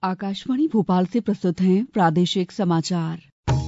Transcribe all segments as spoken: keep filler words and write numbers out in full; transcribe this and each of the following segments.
आकाशवाणी भोपाल से प्रस्तुत हैं प्रादेशिक समाचार।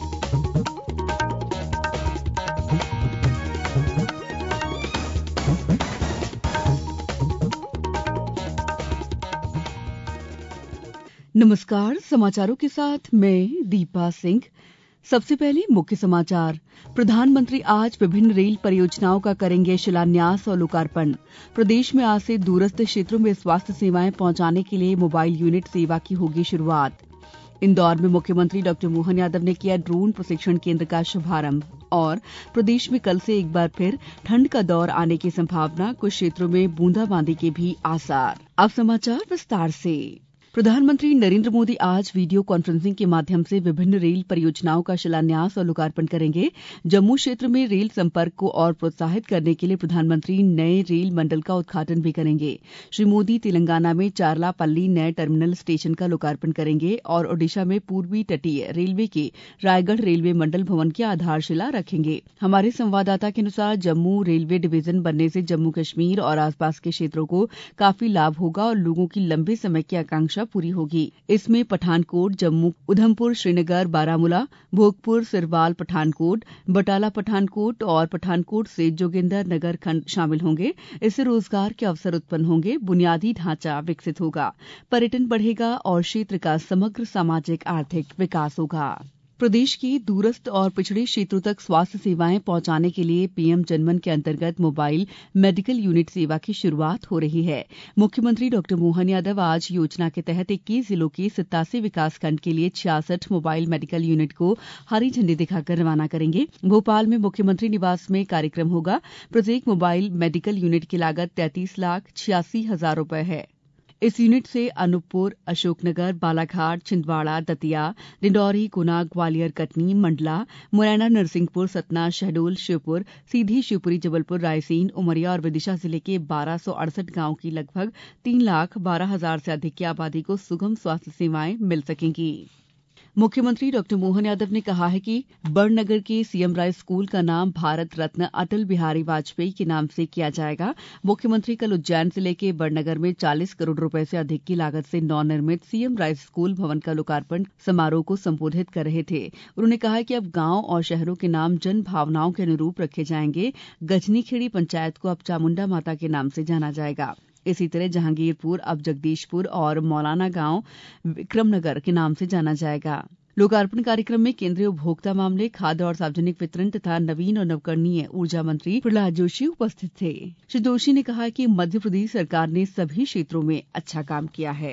नमस्कार, समाचारों के साथ मैं दीपा सिंह। सबसे पहले मुख्य समाचार। प्रधानमंत्री आज विभिन्न रेल परियोजनाओं का करेंगे शिलान्यास और लोकार्पण। प्रदेश में आज से दूरस्थ क्षेत्रों में स्वास्थ्य सेवाएं पहुंचाने के लिए मोबाइल यूनिट सेवा की होगी शुरुआत। इंदौर में मुख्यमंत्री डॉक्टर मोहन यादव ने किया ड्रोन प्रशिक्षण केंद्र का शुभारंभ। और प्रदेश में कल से एक बार फिर ठंड का दौर आने की संभावना, कुछ क्षेत्रों में बूंदाबांदी के भी आसार। अब समाचार विस्तार से। प्रधानमंत्री नरेंद्र मोदी आज वीडियो कॉन्फ्रेंसिंग के माध्यम से विभिन्न रेल परियोजनाओं का शिलान्यास और लोकार्पण करेंगे। जम्मू क्षेत्र में रेल संपर्क को और प्रोत्साहित करने के लिए प्रधानमंत्री नए रेल मंडल का उद्घाटन भी करेंगे। श्री मोदी तेलंगाना में चारलापल्ली नए टर्मिनल स्टेशन का लोकार्पण करेंगे और ओडिशा में पूर्वी तटीय रेलवे के रायगढ़ रेलवे मंडल भवन की आधारशिला रखेंगे। हमारे संवाददाता के अनुसार जम्मू रेलवे डिवीजन बनने से जम्मू कश्मीर और आसपास के क्षेत्रों को काफी लाभ होगा और लोगों की लंबे समय की आकांक्षा पूरी होगी। इसमें पठानकोट, जम्मू, उधमपुर, श्रीनगर, बारामूला, भोगपुर, सिरवाल, पठानकोट, बटाला पठानकोट और पठानकोट से जोगिंदर नगर खंड शामिल होंगे। इससे रोजगार के अवसर उत्पन्न होंगे, बुनियादी ढांचा विकसित होगा, पर्यटन बढ़ेगा और क्षेत्र का समग्र सामाजिक आर्थिक विकास होगा। प्रदेश के दूरस्थ और पिछड़े क्षेत्रों तक स्वास्थ्य सेवाएं पहुंचाने के लिए पीएम जनमन के अंतर्गत मोबाइल मेडिकल यूनिट सेवा की शुरुआत हो रही है। मुख्यमंत्री डॉक्टर मोहन यादव आज योजना के तहत इक्कीस जिलों के सत्तासी विकासखंड के लिए छियासठ मोबाइल मेडिकल यूनिट को हरी झंडी दिखाकर रवाना करेंगे। भोपाल में मुख्यमंत्री निवास में कार्यक्रम होगा। प्रत्येक मोबाइल मेडिकल यूनिट की लागत तैंतीस लाख छियासी हजार रुपए है। इस यूनिट से अनूपपुर, अशोकनगर, बालाघाट, छिंदवाड़ा, दतिया, डिंडौरी, गुना, ग्वालियर, कटनी, मंडला, मुरैना, नरसिंहपुर, सतना, शहडोल, श्योपुर, सीधी, शिवपुरी, जबलपुर, रायसेन, उमरिया और विदिशा जिले के बारह सौ अड़सठ गांव की लगभग तीन लाख बारह हजार से अधिक की आबादी को सुगम स्वास्थ्य सेवाएं मिल सकेंगी। मुख्यमंत्री डॉक्टर मोहन यादव ने कहा है कि बड़नगर के सीएम राइस स्कूल का नाम भारत रत्न अटल बिहारी वाजपेयी के नाम से किया जाएगा। मुख्यमंत्री कल उज्जैन जिले के बड़नगर में चालीस करोड़ रुपए से अधिक की लागत से नवनिर्मित सीएम राइस स्कूल भवन का लोकार्पण समारोह को संबोधित कर रहे थे। उन्होंने कहा कि अब गांव और शहरों के नाम जन भावनाओं के अनुरूप रखे जाएंगे। गजनीखेड़ी पंचायत को अब चामुंडा माता के नाम से जाना जाएगा। इसी तरह जहांगीरपुर अब जगदीशपुर और मौलाना गांव विक्रमनगर के नाम से जाना जाएगा। लोकार्पण कार्यक्रम में केंद्रीय उपभोक्ता मामले, खाद्य और सार्वजनिक वितरण तथा नवीन और नवकरणीय ऊर्जा मंत्री प्रहलाद जोशी उपस्थित थे। श्री जोशी ने कहा कि मध्य प्रदेश सरकार ने सभी क्षेत्रों में अच्छा काम किया है।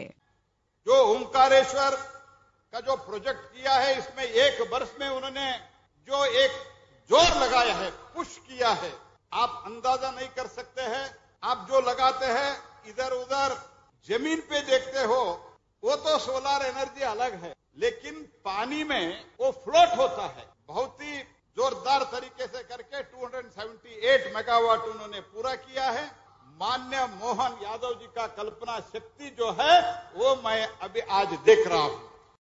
जो ओंकारेश्वर का जो प्रोजेक्ट किया है, इसमें एक वर्ष में उन्होंने जो एक जोर लगाया है, पुश किया है, आप अंदाजा नहीं कर सकते हैं। आप जो लगाते हैं इधर उधर जमीन पे देखते हो, वो तो सोलर एनर्जी अलग है, लेकिन पानी में वो फ्लोट होता है। बहुत ही जोरदार तरीके से करके दो सौ अठहत्तर मेगावाट उन्होंने पूरा किया है। माननीय मोहन यादव जी का कल्पना शक्ति जो है वो मैं अभी आज देख रहा हूं।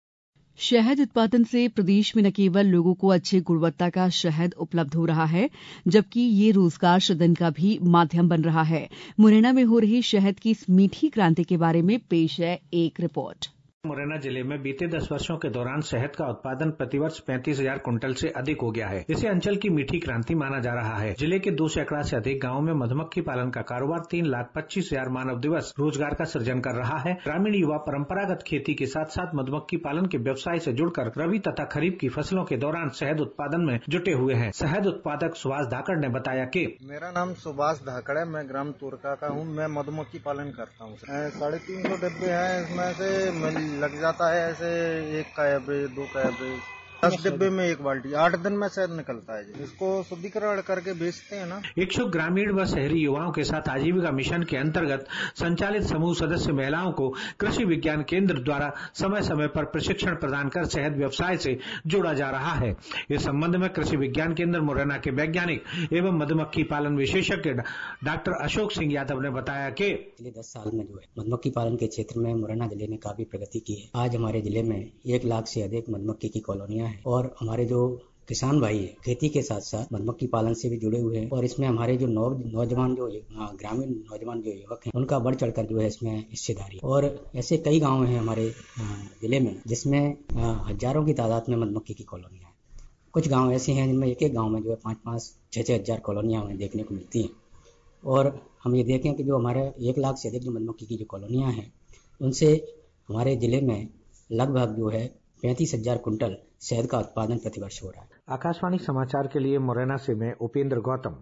शहद उत्पादन से प्रदेश में न केवल लोगों को अच्छी गुणवत्ता का शहद उपलब्ध हो रहा है, जबकि ये रोजगार सृजन का भी माध्यम बन रहा है। मुरैना में हो रही शहद की इस मीठी क्रांति के बारे में पेश है एक रिपोर्ट। मुरैना जिले में बीते दस वर्षों के दौरान शहद का उत्पादन प्रतिवर्ष पैंतीस हजार कुंटल से अधिक हो गया है। इसे अंचल की मीठी क्रांति माना जा रहा है। जिले के दो सैकड़ा से अधिक गाँव में मधुमक्खी पालन का कारोबार तीन लाख पच्चीस हजार मानव दिवस रोजगार का सृजन कर रहा है। ग्रामीण युवा परंपरागत खेती के साथ साथ मधुमक्खी पालन के व्यवसाय से जुड़कर रबी तथा खरीफ की फसलों के दौरान शहद उत्पादन में जुटे हुए हैं। शहद उत्पादक सुभाष धाकड़ ने बताया कि मेरा नाम सुभाष धाकड़ है, मैं ग्राम तुरका का हूँ। मैं मधुमक्खी पालन करता हूँ। साढ़े तीन सौ डिब्बे हैं, इसमें से लग जाता है ऐसे एक का एवरेज, दो का एवरेज, दस डिब्बे में एक बाल्टी, आठ दिन में शहद निकलता है। इसको शुद्धिकरण करके बेचते हैं ना। इच्छुक ग्रामीण व शहरी युवाओं के साथ आजीविका मिशन के अंतर्गत संचालित समूह सदस्य महिलाओं को कृषि विज्ञान केंद्र द्वारा समय समय पर प्रशिक्षण प्रदान कर शहद व्यवसाय से जोड़ा जा रहा है। इस संबंध में कृषि विज्ञान केंद्र मुरैना के वैज्ञानिक एवं मधुमक्खी पालन विशेषज्ञ डॉक्टर अशोक सिंह यादव ने बताया कि पिछले दस साल में जो है मधुमक्खी पालन के क्षेत्र में मुरैना जिले ने काफी प्रगति की है। आज हमारे जिले में एक लाख से अधिक मधुमक्खी की कॉलोनियां हैं और हमारे जो किसान भाई है, खेती के साथ साथ मधुमक्खी पालन से भी जुड़े हुए हैं और इसमें हमारे जो नौ नौजवान जो ग्रामीण नौजवान जो युवक हैं उनका बढ़ चढ़कर जो है इसमें हिस्सेदारी और ऐसे कई गाँव हैं हमारे जिले में जिसमें हजारों की तादाद में मधुमक्खी की कॉलोनियाँ हैं। कुछ गाँव ऐसे हैं जिनमें एक एक गाँव में जो है पाँच पाँच छः छः हजार कॉलोनियाँ हमें देखने को मिलती हैं और हम ये देखें कि जो हमारे एक लाख से अधिक जो मधुमक्खी की जो कॉलोनियाँ हैं उनसे हमारे जिले में लगभग जो है पैंतीस हजार कुंटल शहद का उत्पादन प्रतिवर्ष हो रहा है। आकाशवाणी समाचार के लिए मुरैना से मैं उपेंद्र गौतम।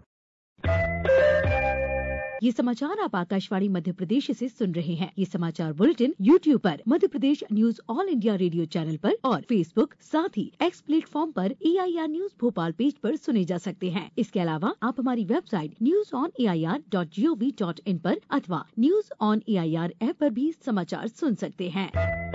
ये समाचार आप आकाशवाणी मध्य प्रदेश से सुन रहे हैं। ये समाचार बुलेटिन यूट्यूब पर Madhya Pradesh news all India radio channel पर और फेसबुक साथ ही एक्स प्लेटफॉर्म पर A I R news Bhopal page पर सुने जा सकते हैं। इसके अलावा आप हमारी website news on A I R dot G O V dot in पर अथवा news on A I R app पर भी समाचार सुन सकते हैं।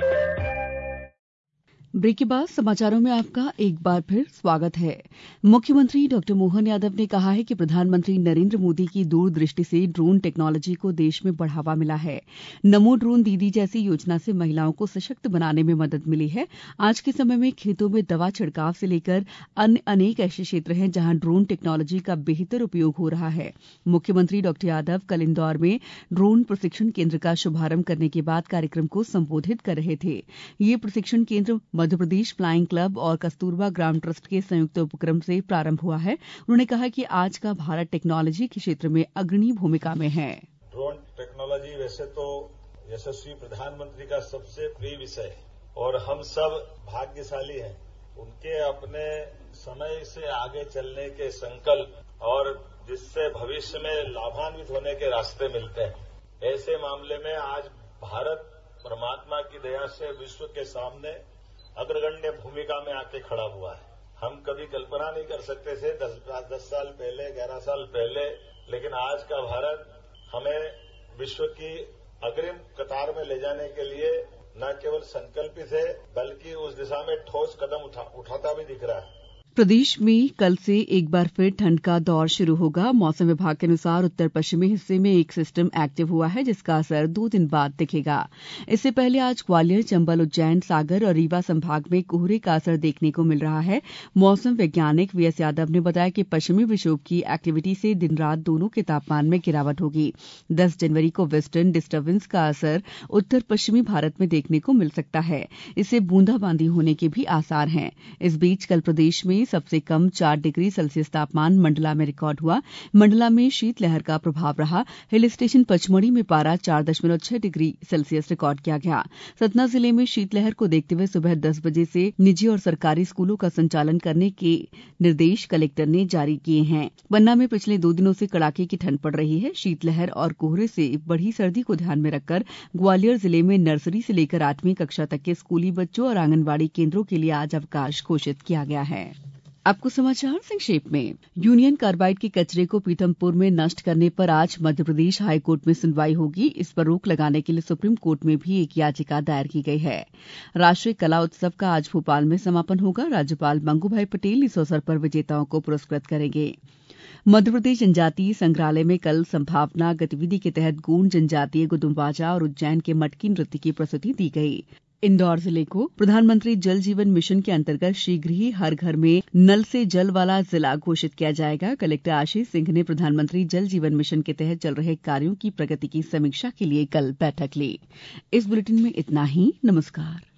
ब्रेक के बाद समाचारों में आपका एक बार फिर स्वागत है। मुख्यमंत्री डॉक्टर मोहन यादव ने कहा है कि प्रधानमंत्री नरेंद्र मोदी की दूरदृष्टि से ड्रोन टेक्नोलॉजी को देश में बढ़ावा मिला है। नमो ड्रोन दीदी जैसी योजना से महिलाओं को सशक्त बनाने में मदद मिली है। आज के समय में खेतों में दवा छिड़काव से लेकर अन्य अनेक ऐसे क्षेत्र हैं जहां ड्रोन टेक्नोलॉजी का बेहतर उपयोग हो रहा है। मुख्यमंत्री डॉक्टर यादव कल इंदौर में ड्रोन प्रशिक्षण केंद्र का शुभारंभ करने के बाद कार्यक्रम को संबोधित कर रहे थे। ये प्रशिक्षण केंद्र मध्य प्रदेश फ्लाइंग क्लब और कस्तूरबा ग्राम ट्रस्ट के संयुक्त उपक्रम से प्रारंभ हुआ है। उन्होंने कहा कि आज का भारत टेक्नोलॉजी के क्षेत्र में अग्रणी भूमिका में है। ड्रोन टेक्नोलॉजी वैसे तो यशस्वी प्रधानमंत्री का सबसे प्रिय विषय है और हम सब भाग्यशाली हैं। उनके अपने समय से आगे चलने के संकल्प और जिससे भविष्य में लाभान्वित होने के रास्ते मिलते हैं। ऐसे मामले में आज भारत परमात्मा की दया से विश्व के सामने अग्रगण्य भूमिका में आके खड़ा हुआ है। हम कभी कल्पना नहीं कर सकते थे दस दस साल पहले, ग्यारह साल पहले, लेकिन आज का भारत हमें विश्व की अग्रिम कतार में ले जाने के लिए न केवल संकल्पित है बल्कि उस दिशा में ठोस कदम उठा, उठाता भी दिख रहा है। प्रदेश में कल से एक बार फिर ठंड का दौर शुरू होगा। मौसम विभाग के अनुसार उत्तर पश्चिमी हिस्से में एक सिस्टम एक्टिव हुआ है जिसका असर दो दिन बाद दिखेगा। इससे पहले आज ग्वालियर, चंबल, उज्जैन, सागर और रीवा संभाग में कोहरे का असर देखने को मिल रहा है। मौसम वैज्ञानिक वी एस यादव ने बताया कि पश्चिमी विक्षोभ की एक्टिविटी से दिन रात दोनों के तापमान में गिरावट होगी। दस जनवरी को वेस्टर्न डिस्टर्बेंस का असर उत्तर पश्चिमी भारत में देखने को मिल सकता है। इससे बूंदाबांदी होने के भी आसार हैं। इस बीच कल प्रदेश में सबसे कम चार डिग्री सेल्सियस तापमान मंडला में रिकॉर्ड हुआ। मंडला में शीतलहर का प्रभाव रहा। हिल स्टेशन पचमढ़ी में पारा चार दशमलव छह डिग्री सेल्सियस रिकॉर्ड किया गया। सतना जिले में शीतलहर को देखते हुए सुबह दस बजे से निजी और सरकारी स्कूलों का संचालन करने के निर्देश कलेक्टर ने जारी किए हैं। पन्ना में पिछले दो दिनों से कड़ाके की ठंड पड़ रही है। शीतलहर और कोहरे से बढ़ी सर्दी को ध्यान में रखकर ग्वालियर जिले में नर्सरी से लेकर आठवीं कक्षा तक के स्कूली बच्चों और आंगनबाड़ी केंद्रों के लिए आज अवकाश घोषित किया गया है। आपको समाचार संक्षेप में। यूनियन कार्बाइड के कचरे को पीथमपुर में नष्ट करने पर आज मध्य प्रदेश हाईकोर्ट में सुनवाई होगी। इस पर रोक लगाने के लिए सुप्रीम कोर्ट में भी एक याचिका दायर की गई है। राष्ट्रीय कला उत्सव का आज भोपाल में समापन होगा। राज्यपाल मंगूभाई पटेल इस अवसर पर विजेताओं को पुरस्कृत करेंगे। मध्यप्रदेश जनजातीय संग्रहालय में कल संभावना गतिविधि के तहत गोंड जनजातीय गुदुम्बाजा और उज्जैन के मटकी नृत्य की प्रस्तुति दी गई। इंदौर जिले को प्रधानमंत्री जल जीवन मिशन के अंतर्गत शीघ्र ही हर घर में नल से जल वाला जिला घोषित किया जाएगा। कलेक्टर आशीष सिंह ने प्रधानमंत्री जल जीवन मिशन के तहत चल रहे कार्यों की प्रगति की समीक्षा के लिए कल बैठक ली। इस बुलेटिन में इतना ही। नमस्कार।